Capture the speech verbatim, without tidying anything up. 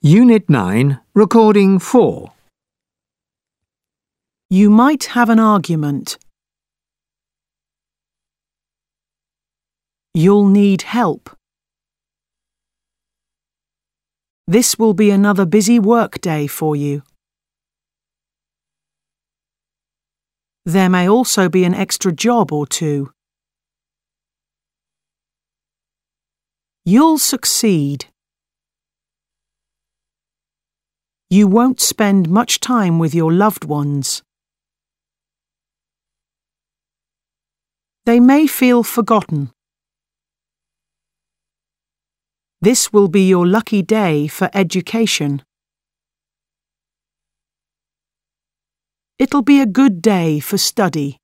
Unit nine, Recording four. You might have an argument. You'll need help. This will be another busy work day for you. There may also be an extra job or two. You'll succeed. You won't spend much time with your loved ones. They may feel forgotten. This will be your lucky day for education. It'll be a good day for study.